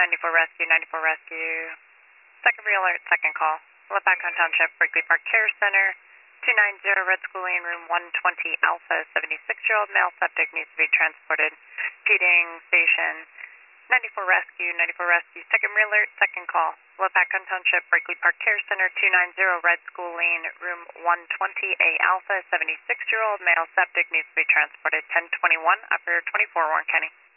94 Rescue, 94 Rescue. Second re-alert, second call. Lefacon Township, Berkeley Park Care Center. 290 Red Schooling, room 120 Alpha. 76-year-old male septic needs to be transported. Feeding station. 94 Rescue, 94 Rescue. Second re-alert, second call. Lefacon Township, Berkeley Park Care Center. 290 Red Schooling, room 120A Alpha. 76-year-old male septic needs to be transported. 1021, operator 24, Warren County.